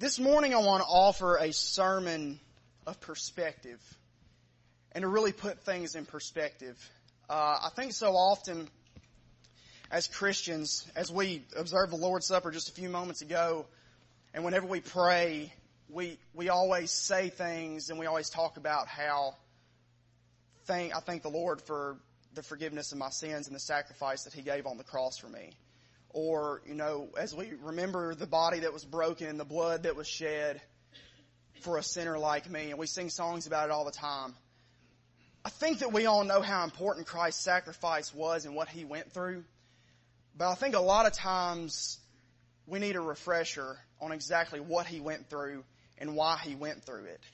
This morning I want to offer a sermon of perspective and to really put things in perspective. I think so often as Christians, as we observed the Lord's Supper just a few moments ago, and whenever we pray, we always say things and we always talk about how I thank the Lord for the forgiveness of my sins and the sacrifice that He gave on the cross for me. Or, as we remember the body that was broken and the blood that was shed for a sinner like me, and we sing songs about it all the time. I think that we all know how important Christ's sacrifice was and what He went through. But I think a lot of times we need a refresher on exactly what He went through and why He went through it.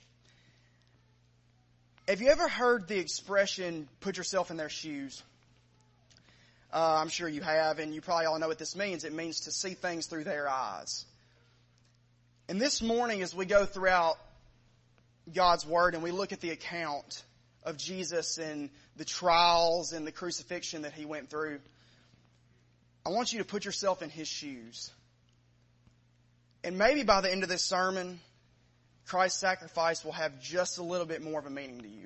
Have you ever heard the expression, put yourself in their shoes? I'm sure you have, and you probably all know what this means. It means to see things through their eyes. And this morning, as we go throughout God's Word and we look at the account of Jesus and the trials and the crucifixion that He went through, I want you to put yourself in His shoes. And maybe by the end of this sermon, Christ's sacrifice will have just a little bit more of a meaning to you.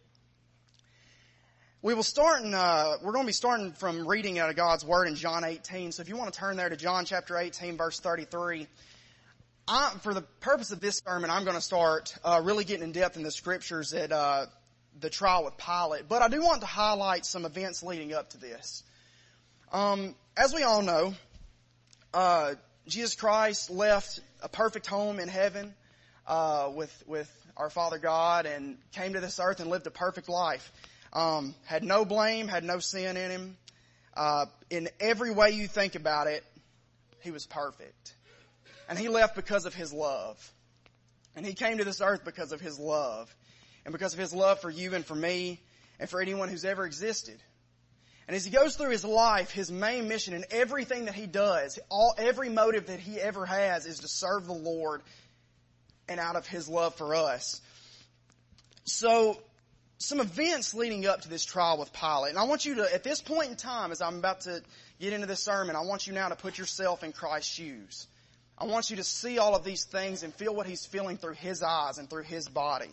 We're going to be starting from reading out of God's Word in John 18. So if you want to turn there to John chapter 18, verse 33. For the purpose of this sermon, I'm going to start really getting in depth in the Scriptures at the trial with Pilate. But I do want to highlight some events leading up to this. As we all know, Jesus Christ left a perfect home in heaven with our Father God and came to this earth and lived a perfect life. Had no blame, had no sin in Him. In every way you think about it, He was perfect. And He left because of His love. And He came to this earth because of His love. And because of His love for you and for me and for anyone who's ever existed. And as He goes through His life, His main mission and everything that He does, every motive that He ever has is to serve the Lord and out of His love for us. So, some events leading up to this trial with Pilate. And I want you to, at this point in time, as I'm about to get into this sermon, I want you now to put yourself in Christ's shoes. I want you to see all of these things and feel what He's feeling through His eyes and through His body.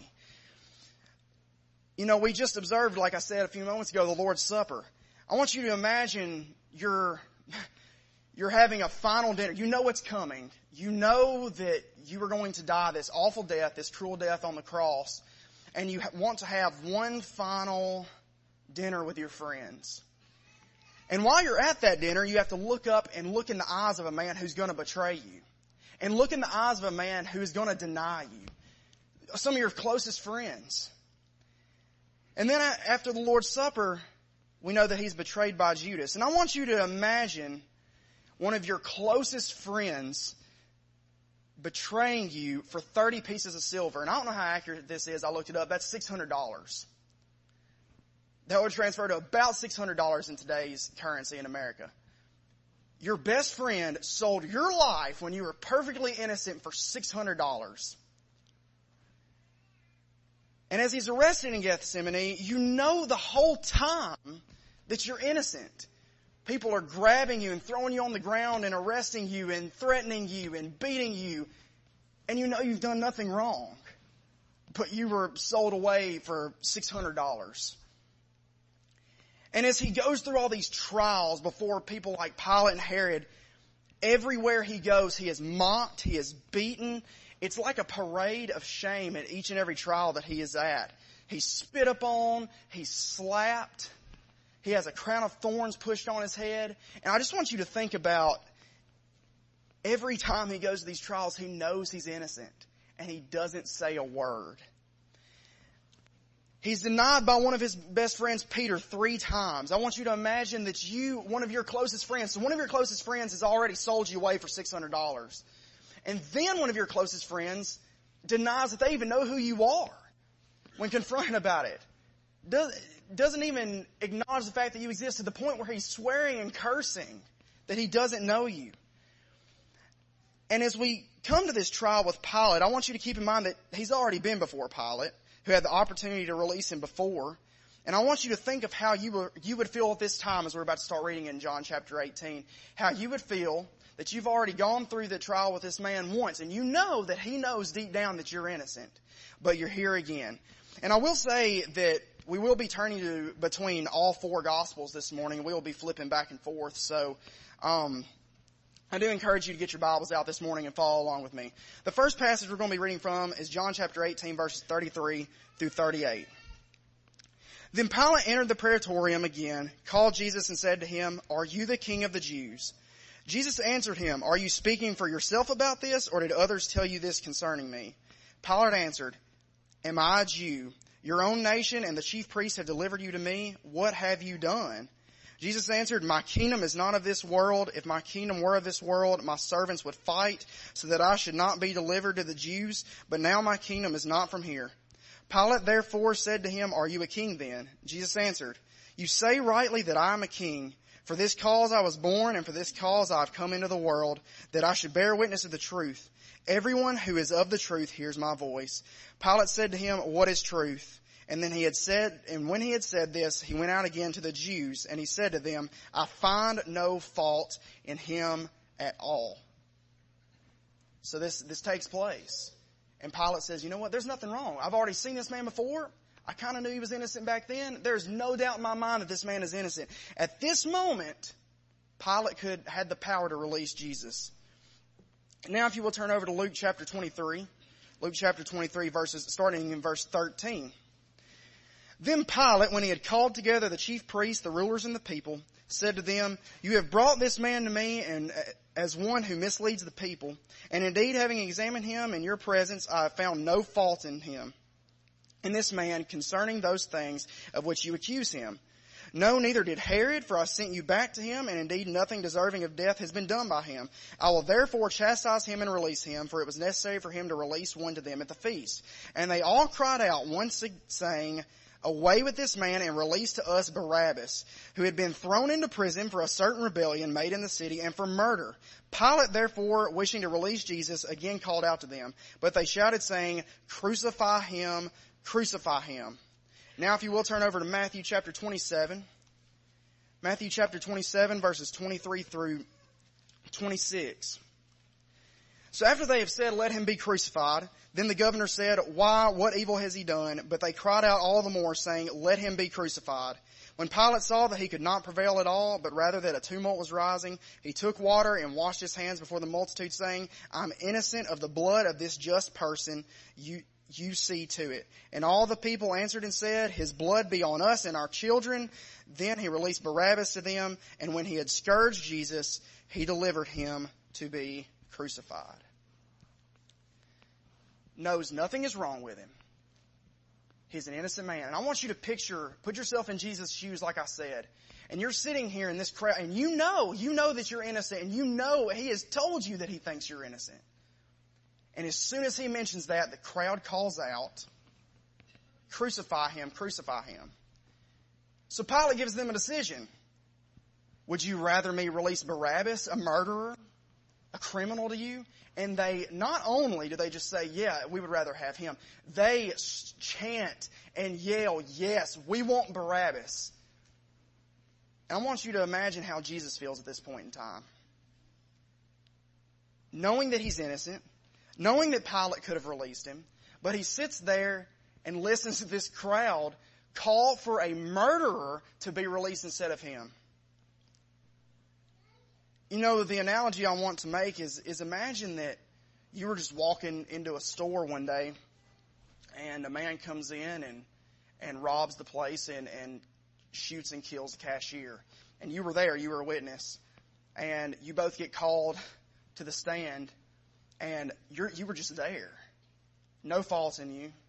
We just observed, like I said a few moments ago, the Lord's Supper. I want you to imagine you're having a final dinner. You know what's coming. You know that you are going to die this awful death, this cruel death on the cross. And you want to have one final dinner with your friends. And while you're at that dinner, you have to look up and look in the eyes of a man who's going to betray you. And look in the eyes of a man who's going to deny you. Some of your closest friends. And then after the Lord's Supper, we know that He's betrayed by Judas. And I want you to imagine one of your closest friends betraying you for 30 pieces of silver. And I don't know how accurate this is. I looked it up. That's $600. That would transfer to about $600 in today's currency in America. Your best friend sold your life when you were perfectly innocent for $600. And as He's arrested in Gethsemane, you know the whole time that you're innocent. People are grabbing you and throwing you on the ground and arresting you and threatening you and beating you. And you know you've done nothing wrong. But you were sold away for $600. And as He goes through all these trials before people like Pilate and Herod, everywhere He goes, He is mocked, He is beaten. It's like a parade of shame at each and every trial that He is at. He's spit upon, He's slapped. He has a crown of thorns pushed on His head. And I just want you to think about every time He goes to these trials, He knows He's innocent. And He doesn't say a word. He's denied by one of His best friends, Peter, 3 times. I want you to imagine that one of your closest friends, so one of your closest friends has already sold you away for $600. And then one of your closest friends denies that they even know who you are when confronted about it. Doesn't even acknowledge the fact that you exist to the point where he's swearing and cursing that he doesn't know you. And as we come to this trial with Pilate, I want you to keep in mind that he's already been before Pilate, who had the opportunity to release him before. And I want you to think of how you would feel at this time as we're about to start reading in John chapter 18, how you would feel that you've already gone through the trial with this man once, and you know that he knows deep down that you're innocent, but you're here again. And I will say that we will be turning to between all four Gospels this morning. We will be flipping back and forth. So, I do encourage you to get your Bibles out this morning and follow along with me. The first passage we're going to be reading from is John chapter 18, verses 33 through 38. Then Pilate entered the praetorium again, called Jesus and said to him, "Are you the king of the Jews?" Jesus answered him, "Are you speaking for yourself about this, or did others tell you this concerning me?" Pilate answered, "Am I a Jew? Your own nation and the chief priests have delivered you to me. What have you done?" Jesus answered, "My kingdom is not of this world. If my kingdom were of this world, my servants would fight so that I should not be delivered to the Jews. But now my kingdom is not from here." Pilate therefore said to him, "Are you a king then?" Jesus answered, "You say rightly that I am a king. For this cause I was born, and for this cause I have come into the world, that I should bear witness of the truth. Everyone who is of the truth hears my voice." Pilate said to him, "What is truth?" And when he had said this, he went out again to the Jews, and he said to them, "I find no fault in him at all." So this takes place. And Pilate says, "You know what? There's nothing wrong. I've already seen this man before. I kind of knew he was innocent back then. There's no doubt in my mind that this man is innocent." At this moment, Pilate had the power to release Jesus. Now, if you will turn over to Luke chapter 23. Luke chapter 23, starting in verse 13. Then Pilate, when he had called together the chief priests, the rulers, and the people, said to them, "You have brought this man to me and as one who misleads the people. And indeed, having examined him in your presence, I have found no fault in him, in this man, concerning those things of which you accuse him. No, neither did Herod, for I sent you back to him, and indeed nothing deserving of death has been done by him. I will therefore chastise him and release him, for it was necessary for him to release one to them at the feast." And they all cried out, one saying, "Away with this man, and release to us Barabbas, who had been thrown into prison for a certain rebellion made in the city, and for murder." Pilate, therefore, wishing to release Jesus, again called out to them. But they shouted, saying, "Crucify him, crucify him." Now, if you will turn over to Matthew chapter 27. Matthew chapter 27, verses 23 through 26. So after they have said, "Let him be crucified," then the governor said, "Why, what evil has he done?" But they cried out all the more, saying, "Let him be crucified." When Pilate saw that he could not prevail at all, but rather that a tumult was rising, he took water and washed his hands before the multitude, saying, "I'm innocent of the blood of this just person. You see to it." And all the people answered and said, "His blood be on us and our children." Then he released Barabbas to them, and when he had scourged Jesus, he delivered him to be crucified. Knows nothing is wrong with him. He's an innocent man. And I want you to put yourself in Jesus' shoes like I said. And you're sitting here in this crowd, and you know that you're innocent, and you know he has told you that he thinks you're innocent. And as soon as he mentions that, the crowd calls out, "Crucify him, crucify him." So Pilate gives them a decision. Would you rather me release Barabbas, a murderer, a criminal to you? And they, not only do they just say, "Yeah, we would rather have him," they chant and yell, "Yes, we want Barabbas." And I want you to imagine how Jesus feels at this point in time. Knowing that he's innocent, knowing that Pilate could have released him, but he sits there and listens to this crowd call for a murderer to be released instead of him. You know, the analogy I want to make is imagine that you were just walking into a store one day and a man comes in and robs the place and shoots and kills the cashier. And you were there, you were a witness. And you both get called to the stand and you were just there. No fault in you.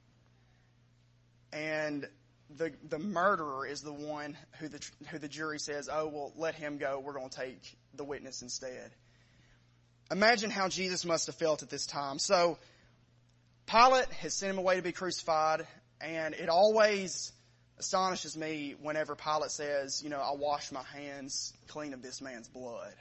And the murderer is the one who the jury says, "Oh, well, let him go. We're going to take the witness instead." Imagine how Jesus must have felt at this time. So Pilate has sent him away to be crucified, and it always astonishes me whenever Pilate says, "I wash my hands clean of this man's blood."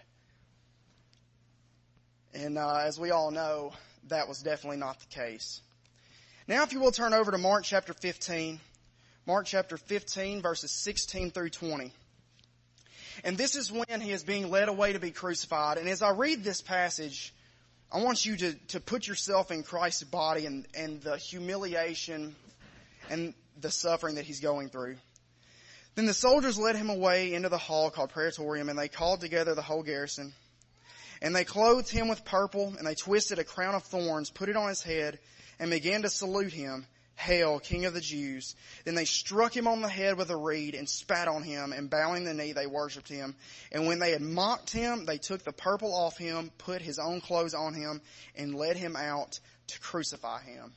And as we all know, that was definitely not the case. Now, if you will turn over to Mark chapter 15. Mark chapter 15, verses 16 through 20. And this is when he is being led away to be crucified. And as I read this passage, I want you to put yourself in Christ's body and the humiliation and the suffering that he's going through. Then the soldiers led him away into the hall called Praetorium, and they called together the whole garrison. And they clothed him with purple, and they twisted a crown of thorns, put it on his head, and began to salute him, "Hail, King of the Jews." Then they struck him on the head with a reed and spat on him, and bowing the knee, they worshipped him. And when they had mocked him, they took the purple off him, put his own clothes on him, and led him out to crucify him.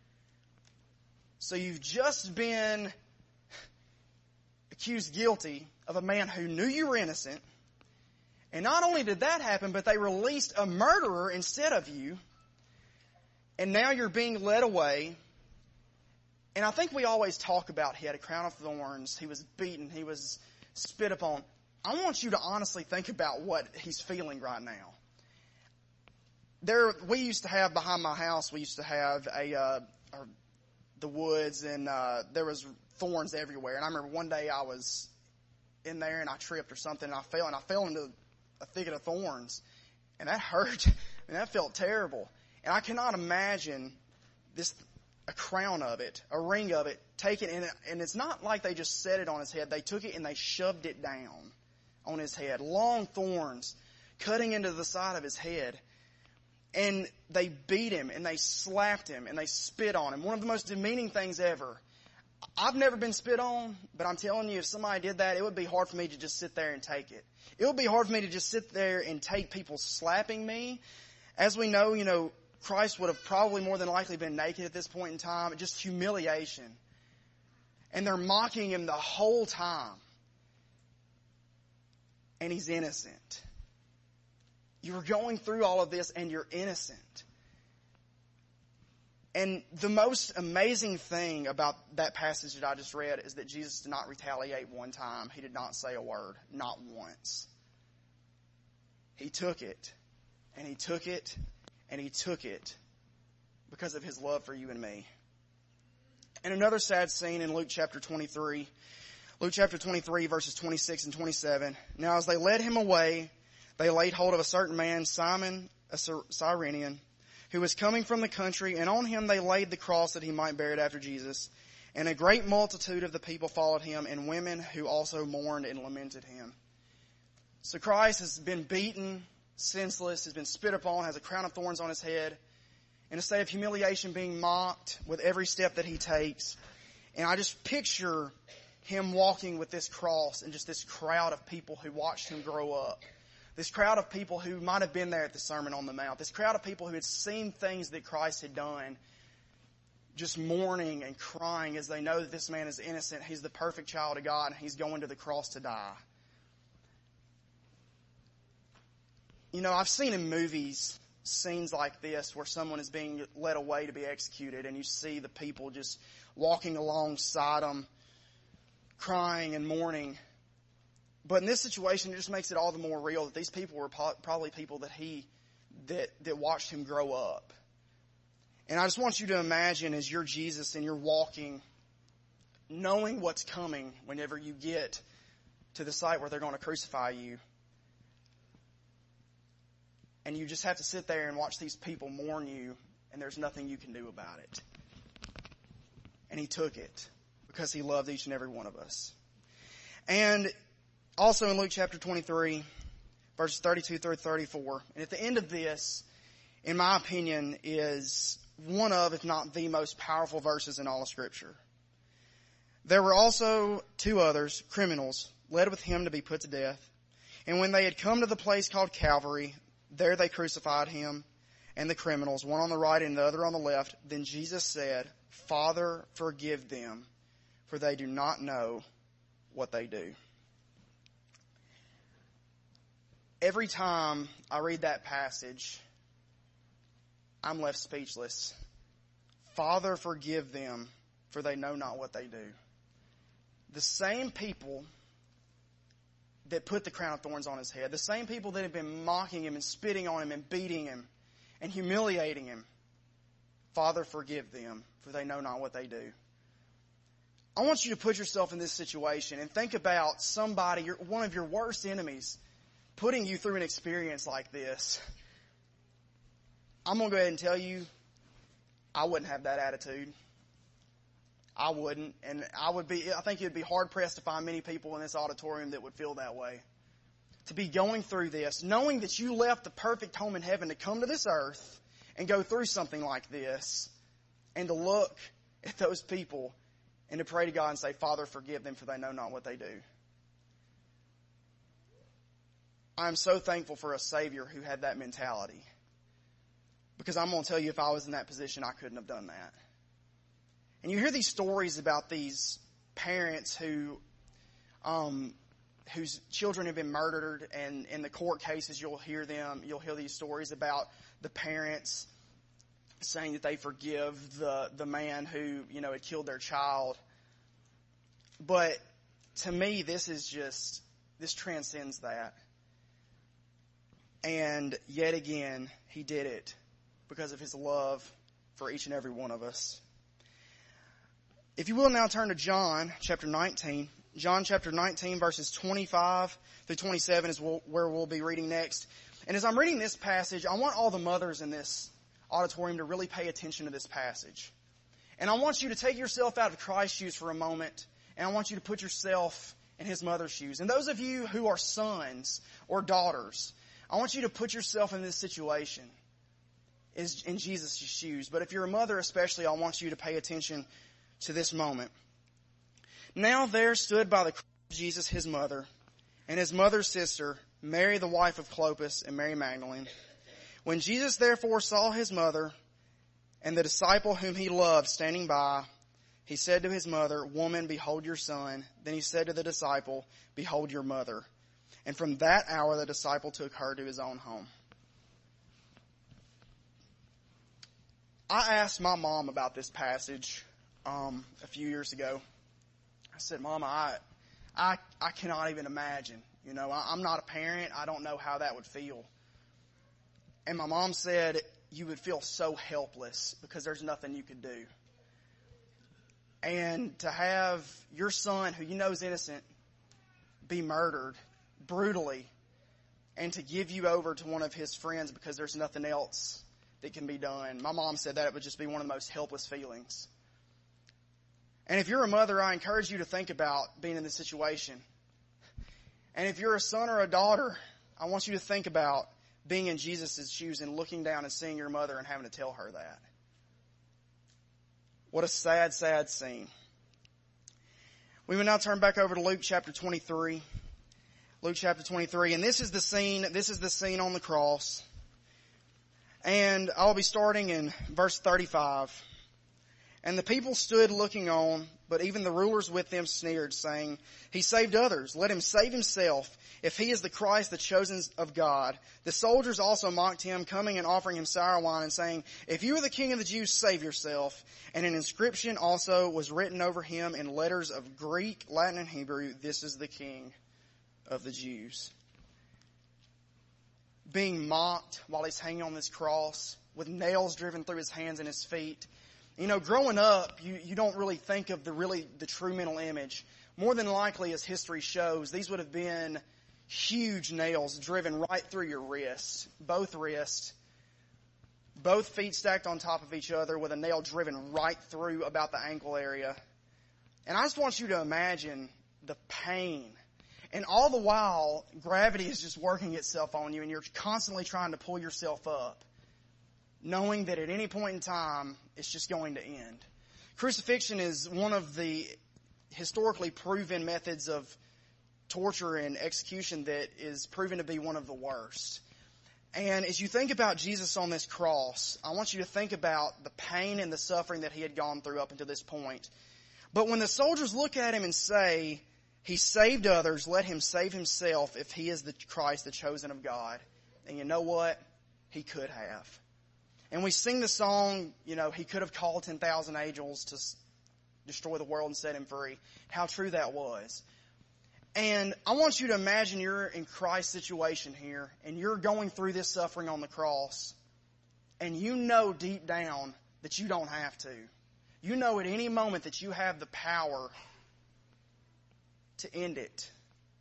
So you've just been accused guilty of a man who knew you were innocent. And not only did that happen, but they released a murderer instead of you. And now you're being led away. And I think we always talk about he had a crown of thorns, he was beaten, he was spit upon. I want you to honestly think about what he's feeling right now. We used to have behind my house, we used to have the woods, and there was thorns everywhere. And I remember one day I was in there and I tripped or something, and I fell into a thicket of thorns, and that hurt. And that felt terrible. And I cannot imagine a crown of it, a ring of it, taken in it. And it's not like they just set it on his head. They took it and they shoved it down on his head. Long thorns cutting into the side of his head. And they beat him and they slapped him and they spit on him. One of the most demeaning things ever. I've never been spit on, but I'm telling you, if somebody did that, it would be hard for me to just sit there and take it. It would be hard for me to just sit there and take people slapping me. As we know, Christ would have probably more than likely been naked at this point in time. Just humiliation. And they're mocking him the whole time. And he's innocent. You were going through all of this and you're innocent. And the most amazing thing about that passage that I just read is that Jesus did not retaliate one time. He did not say a word. Not once. He took it. And he took it. And he took it because of his love for you and me. And another sad scene in Luke chapter 23. Luke chapter 23 verses 26 and 27. Now as they led him away, they laid hold of a certain man, Simon, a Cyrenian, who was coming from the country, and on him they laid the cross that he might bear it after Jesus. And a great multitude of the people followed him, and women who also mourned and lamented him. So Christ has been beaten, senseless, has been spit upon, has a crown of thorns on his head, in a state of humiliation, being mocked with every step that he takes. And I just picture him walking with this cross and just this crowd of people who watched him grow up. This crowd of people who might have been there at the Sermon on the Mount. This crowd of people who had seen things that Christ had done, just mourning and crying as they know that this man is innocent. He's the perfect child of God, and he's going to the cross to die. I've seen in movies scenes like this where someone is being led away to be executed, and you see the people just walking alongside them, crying and mourning. But in this situation, it just makes it all the more real that these people were probably people that watched him grow up. And I just want you to imagine as you're Jesus and you're walking, knowing what's coming whenever you get to the site where they're going to crucify you. And you just have to sit there and watch these people mourn you, and there's nothing you can do about it. And he took it because he loved each and every one of us. And also in Luke chapter 23, verses 32 through 34. And at the end of this, in my opinion, is one of, if not the most powerful verses in all of Scripture. There were also two others, criminals, led with him to be put to death. And when they had come to the place called Calvary, there they crucified him and the criminals, one on the right and the other on the left. Then Jesus said, "Father, forgive them, for they do not know what they do." Every time I read that passage, I'm left speechless. Father, forgive them, for they know not what they do. The same people that put the crown of thorns on his head, the same people that have been mocking him and spitting on him and beating him and humiliating him, Father, forgive them, for they know not what they do. I want you to put yourself in this situation and think about somebody, one of your worst enemies, putting you through an experience like this. I'm going to go ahead and tell you, I wouldn't have that attitude. I wouldn't. And I think you'd be hard pressed to find many people in this auditorium that would feel that way. To be going through this, knowing that you left the perfect home in heaven to come to this earth and go through something like this, and to look at those people and to pray to God and say, Father, forgive them, for they know not what they do. I'm so thankful for a Savior who had that mentality. Because I'm going to tell you, if I was in that position, I couldn't have done that. And you hear these stories about these parents whose children have been murdered, and in the court cases you'll hear these stories about the parents saying that they forgive the man who, had killed their child. But to me, this transcends that. And yet again, he did it because of his love for each and every one of us. If you will now turn to John chapter 19. John chapter 19 verses 25 through 27 is where we'll be reading next. And as I'm reading this passage, I want all the mothers in this auditorium to really pay attention to this passage. And I want you to take yourself out of Christ's shoes for a moment, and I want you to put yourself in his mother's shoes. And those of you who are sons or daughters, I want you to put yourself in this situation in Jesus' shoes. But if you're a mother especially, I want you to pay attention to this moment. Now there stood by the cross of Jesus his mother, and his mother's sister, Mary the wife of Clopas, and Mary Magdalene. When Jesus therefore saw his mother and the disciple whom he loved standing by, he said to his mother, Woman, behold your son. Then he said to the disciple, Behold your mother. And from that hour the disciple took her to his own home. I asked my mom about this passage a few years ago. I said, Mama, I cannot even imagine. I'm not a parent. I don't know how that would feel. And my mom said, you would feel so helpless because there's nothing you could do. And to have your son, who you know is innocent, be murdered brutally, and to give you over to one of his friends because there's nothing else that can be done. My mom said that it would just be one of the most helpless feelings. And if you're a mother, I encourage you to think about being in this situation. And if you're a son or a daughter, I want you to think about being in Jesus' shoes and looking down and seeing your mother and having to tell her that. What a sad, sad scene. We will now turn back over to Luke chapter 23. Luke chapter 23. And this is the scene on the cross. And I'll be starting in verse 35. And the people stood looking on, but even the rulers with them sneered, saying, He saved others. Let him save himself, if he is the Christ, the chosen of God. The soldiers also mocked him, coming and offering him sour wine, and saying, If you are the king of the Jews, save yourself. And an inscription also was written over him in letters of Greek, Latin, and Hebrew, This is the King of the Jews. Being mocked while he's hanging on this cross, with nails driven through his hands and his feet. Growing up, you don't really think of the true mental image. More than likely, as history shows, these would have been huge nails driven right through your wrists, both feet stacked on top of each other with a nail driven right through about the ankle area. And I just want you to imagine the pain. And all the while, gravity is just working itself on you, and you're constantly trying to pull yourself up, knowing that at any point in time, it's just going to end. Crucifixion is one of the historically proven methods of torture and execution that is proven to be one of the worst. And as you think about Jesus on this cross, I want you to think about the pain and the suffering that he had gone through up until this point. But when the soldiers look at him and say, He saved others, let him save himself if he is the Christ, the chosen of God. And you know what? He could have. And we sing the song, he could have called 10,000 angels to destroy the world and set him free. How true that was. And I want you to imagine you're in Christ's situation here, and you're going through this suffering on the cross, and you know deep down that you don't have to. You know at any moment that you have the power to end it.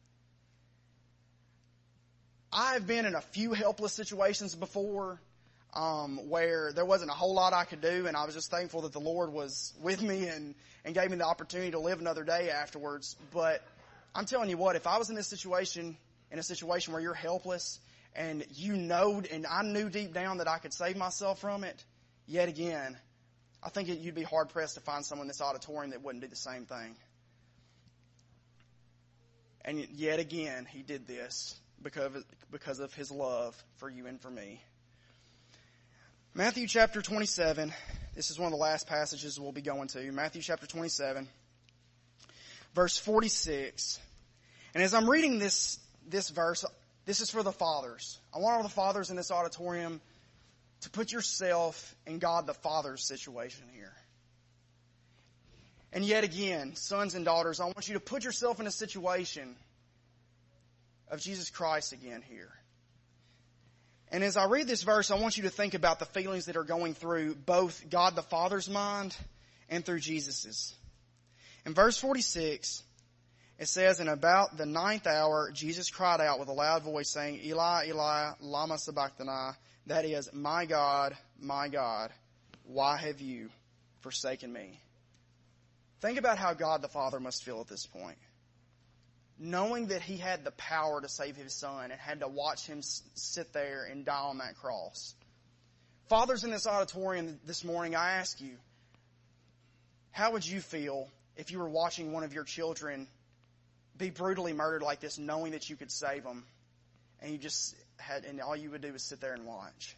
I've been in a few helpless situations before where there wasn't a whole lot I could do, and I was just thankful that the Lord was with me and gave me the opportunity to live another day afterwards. But I'm telling you what, if I was in a situation where you're helpless and you know, and I knew deep down that I could save myself from it, yet again, I think you'd be hard-pressed to find someone in this auditorium that wouldn't do the same thing. And yet again, He did this because of His love for you and for me. Matthew chapter 27, this is one of the last passages we'll be going to. Matthew chapter 27, verse 46. And as I'm reading this verse, this is for the fathers. I want all the fathers in this auditorium to put yourself in God the Father's situation here. And yet again, sons and daughters, I want you to put yourself in a situation of Jesus Christ again here. And as I read this verse, I want you to think about the feelings that are going through both God the Father's mind and through Jesus's. In verse 46, it says, "And about the 9th hour, Jesus cried out with a loud voice, saying, Eli, Eli, lama sabachthani, that is, my God, why have you forsaken me?" Think about how God the Father must feel at this point. Knowing that He had the power to save His Son and had to watch Him sit there and die on that cross. Fathers in this auditorium this morning, I ask you, how would you feel if you were watching one of your children be brutally murdered like this, knowing that you could save them, and all you would do was sit there and watch?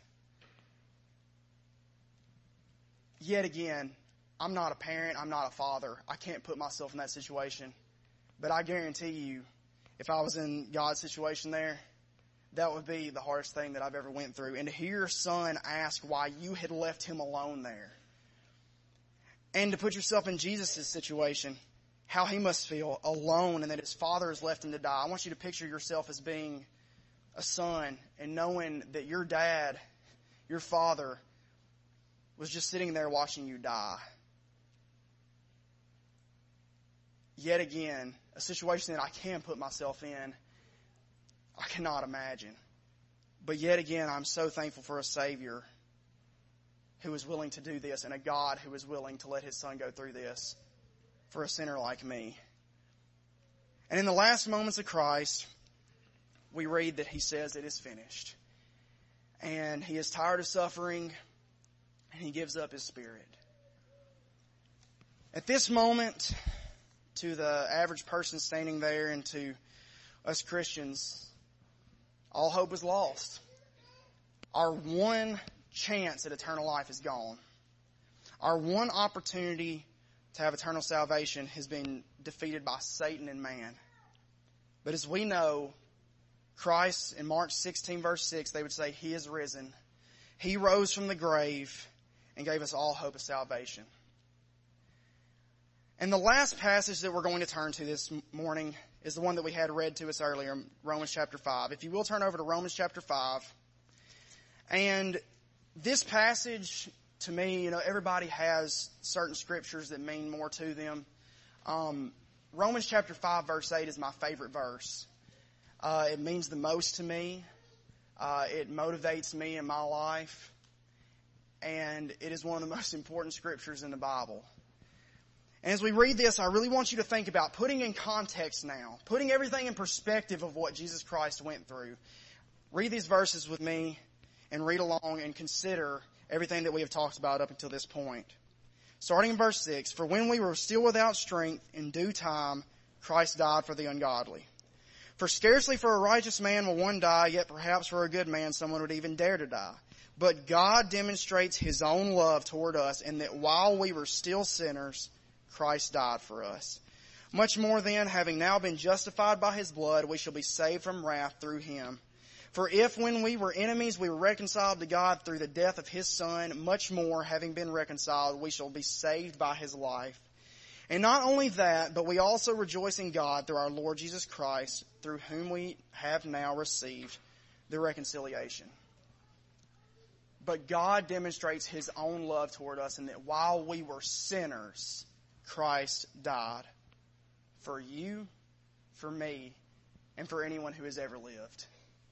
Yet again, I'm not a parent, I'm not a father. I can't put myself in that situation. But I guarantee you, if I was in God's situation there, that would be the hardest thing that I've ever went through. And to hear your son ask why you had left him alone there. And to put yourself in Jesus' situation, how he must feel alone and that his father has left him to die. I want you to picture yourself as being a son and knowing that your dad, your father, was just sitting there watching you die. Yet again, a situation that I can put myself in, I cannot imagine. But yet again, I'm so thankful for a Savior who is willing to do this and a God who is willing to let His Son go through this for a sinner like me. And in the last moments of Christ, we read that He says it is finished. And He is tired of suffering and He gives up His Spirit. At this moment, to the average person standing there and to us Christians, all hope is lost. Our one chance at eternal life is gone. Our one opportunity to have eternal salvation has been defeated by Satan and man. But as we know, Christ, in Mark 16 verse 6, they would say, He is risen. He rose from the grave and gave us all hope of salvation. And the last passage that we're going to turn to this morning is the one that we had read to us earlier, Romans chapter 5. If you will turn over to Romans chapter 5. And this passage, to me, everybody has certain scriptures that mean more to them. Romans chapter 5 verse 8 is my favorite verse. It means the most to me. It motivates me in my life. And it is one of the most important scriptures in the Bible. And as we read this, I really want you to think about putting in context now, putting everything in perspective of what Jesus Christ went through. Read these verses with me and read along and consider everything that we have talked about up until this point. Starting in verse 6, "For when we were still without strength, in due time, Christ died for the ungodly. For scarcely for a righteous man will one die, yet perhaps for a good man someone would even dare to die. But God demonstrates His own love toward us in that while we were still sinners, Christ died for us. Much more then, having now been justified by His blood, we shall be saved from wrath through Him. For if when we were enemies we were reconciled to God through the death of His Son, much more, having been reconciled, we shall be saved by His life. And not only that, but we also rejoice in God through our Lord Jesus Christ, through whom we have now received the reconciliation." But God demonstrates His own love toward us in that while we were sinners, Christ died for you for me and for anyone who has ever lived.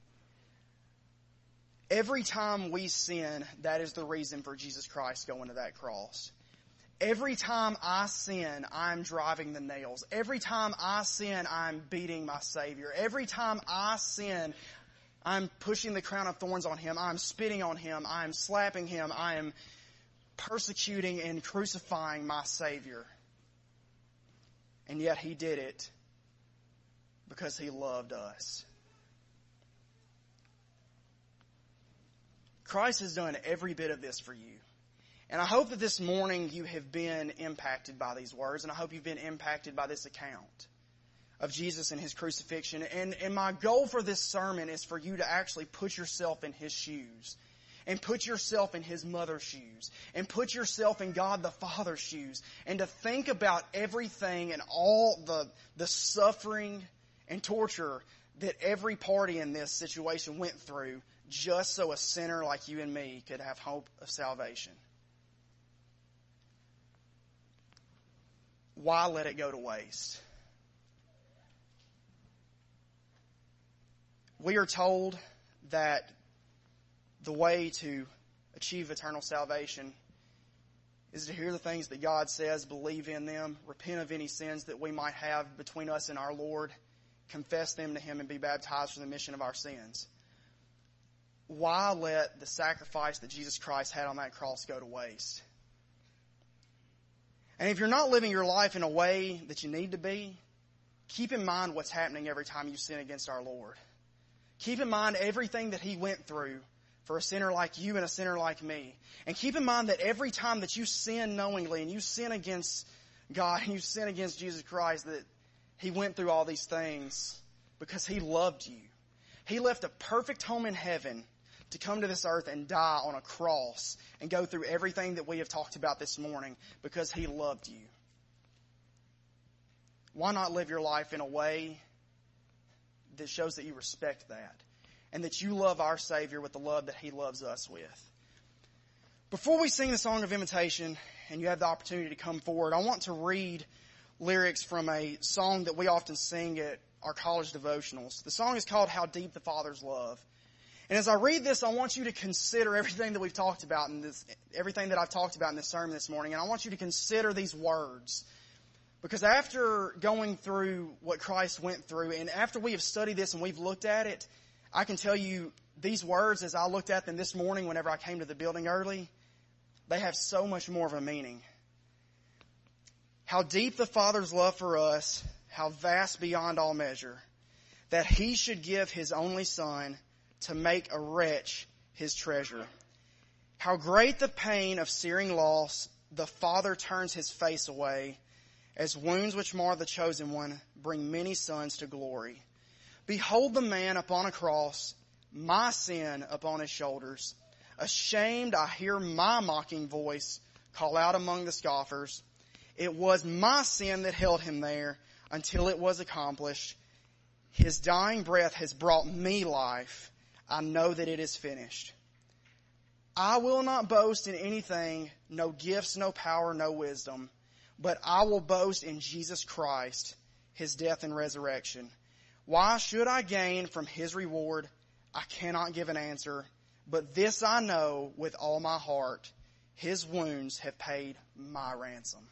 Every time we sin, that is the reason for Jesus Christ going to that cross. Every time I sin, I'm driving the nails. Every time I sin, I'm beating my Savior. Every time I sin, I'm pushing the crown of thorns on Him. I'm spitting on Him. I'm slapping Him. I am persecuting and crucifying my Savior. And yet He did it because He loved us. Christ has done every bit of this for you. And I hope that this morning you have been impacted by these words, and I hope you've been impacted by this account of Jesus and His crucifixion. And my goal for this sermon is for you to actually put yourself in His shoes, and put yourself in His mother's shoes, and put yourself in God the Father's shoes, and to think about everything and all the suffering and torture that every party in this situation went through just so a sinner like you and me could have hope of salvation. Why let it go to waste? We are told that the way to achieve eternal salvation is to hear the things that God says, believe in them, repent of any sins that we might have between us and our Lord, confess them to Him, and be baptized for the remission of our sins. Why let the sacrifice that Jesus Christ had on that cross go to waste? And if you're not living your life in a way that you need to be, keep in mind what's happening every time you sin against our Lord. Keep in mind everything that He went through for a sinner like you and a sinner like me. And keep in mind that every time that you sin knowingly and you sin against God and you sin against Jesus Christ, that He went through all these things because He loved you. He left a perfect home in heaven to come to this earth and die on a cross and go through everything that we have talked about this morning because He loved you. Why not live your life in a way that shows that you respect that and that you love our Savior with the love that He loves us with? Before we sing the song of invitation and you have the opportunity to come forward, I want to read lyrics from a song that we often sing at our college devotionals. The song is called How Deep the Father's Love. And as I read this, I want you to consider everything that we've talked about in this, everything that I've talked about in this sermon this morning. And I want you to consider these words. Because after going through what Christ went through, and after we have studied this and we've looked at it, I can tell you these words, as I looked at them this morning whenever I came to the building early, they have so much more of a meaning. How deep the Father's love for us, how vast beyond all measure, that He should give His only Son to make a wretch His treasure. How great the pain of searing loss, the Father turns His face away, as wounds which mar the chosen one bring many sons to glory. Behold the man upon a cross, my sin upon His shoulders. Ashamed, I hear my mocking voice call out among the scoffers. It was my sin that held Him there until it was accomplished. His dying breath has brought me life. I know that it is finished. I will not boast in anything, no gifts, no power, no wisdom, but I will boast in Jesus Christ, His death and resurrection. Why should I gain from His reward? I cannot give an answer, but this I know with all my heart, His wounds have paid my ransom.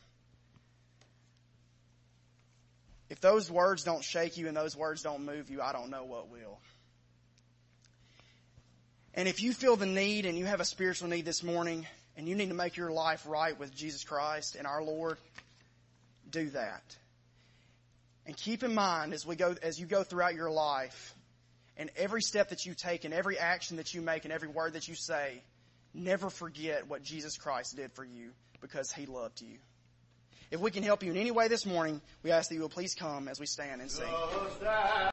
If those words don't shake you and those words don't move you, I don't know what will. And if you feel the need and you have a spiritual need this morning and you need to make your life right with Jesus Christ and our Lord, do that. And keep in mind as you go throughout your life and every step that you take and every action that you make and every word that you say, never forget what Jesus Christ did for you because He loved you. If we can help you in any way this morning, we ask that you will please come as we stand and sing.